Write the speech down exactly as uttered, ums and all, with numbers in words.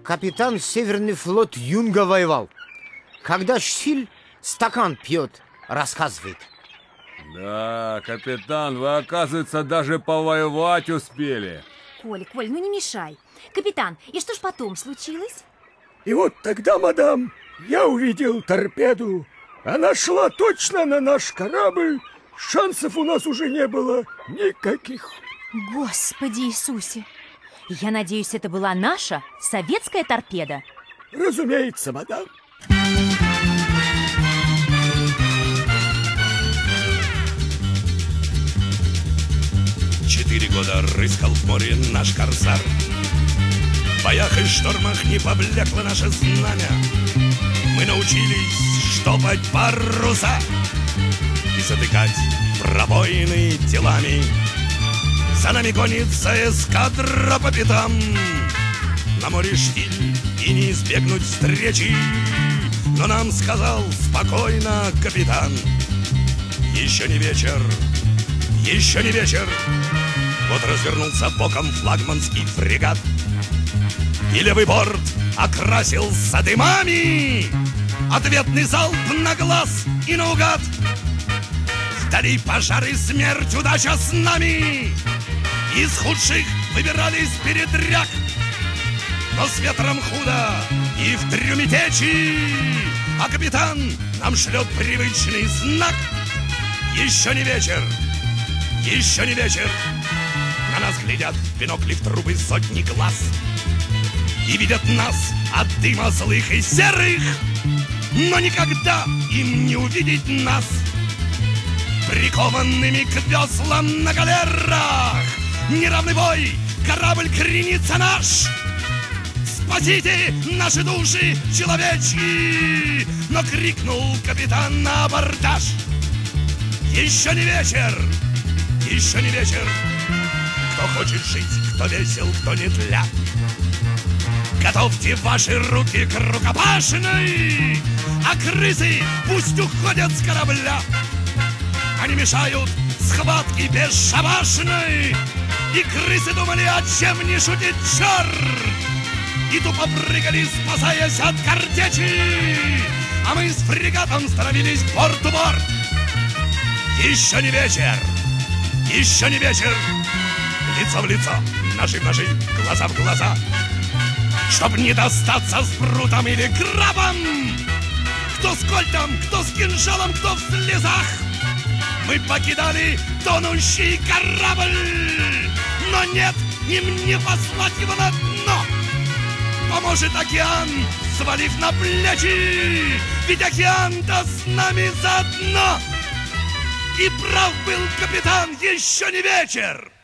капитан Северный флот Юнга воевал. Когда Штиль стакан пьет, рассказывает. Да, капитан, вы, оказывается, даже повоевать успели. Коль, Коль, ну не мешай. Капитан, и что ж потом случилось? И вот тогда, мадам, я увидел торпеду. Она шла точно на наш корабль. Шансов у нас уже не было никаких. Господи Иисусе! Я надеюсь, это была наша советская торпеда? Разумеется, мадам. Четыре года рыскал в море наш корсар. В боях и штормах не поблекло наше знамя. Мы научились штопать паруса и затыкать пробоины телами. За нами гонится эскадра по пятам. На море штиль и не избегнуть встречи. Но нам сказал спокойно капитан: еще не вечер, еще не вечер. Вот развернулся боком флагманский фрегат, и левый борт окрасился дымами. Ответный залп на глаз и наугад. Вдали пожары, смерть, удача с нами. Из худших выбирались передряг. Но с ветром худо и в трюме течи. А капитан нам шлет привычный знак: еще не вечер, еще не вечер. На нас глядят в бинокли в трубы сотни глаз и видят нас от дыма злых и серых. Но никогда им не увидеть нас прикованными к веслам на галерах. Неравный бой, корабль кренится наш. Спасите наши души человечьи! Но крикнул капитан на абордаж: еще не вечер, еще не вечер. Кто хочет жить, кто весел, кто не тля, готовьте ваши руки к рукопашной. А крысы пусть уходят с корабля. Они мешают схватке бесшабашной. И крысы думали, о чем не шутит черт, и тупо прыгали, спасаясь от картечи. А мы с фрегатом становились борт-у-борт. Еще не вечер, еще не вечер. Лицо в лицо, ножи в ножи, глаза в глаза, чтоб не достаться с брутом или крабом. Кто с кольтом, кто с кинжалом, кто в слезах. Мы покидали тонущий корабль. Но нет, им не послать его на дно. Поможет океан, свалив на плечи. Ведь океан-то с нами заодно. И прав был капитан, еще не вечер.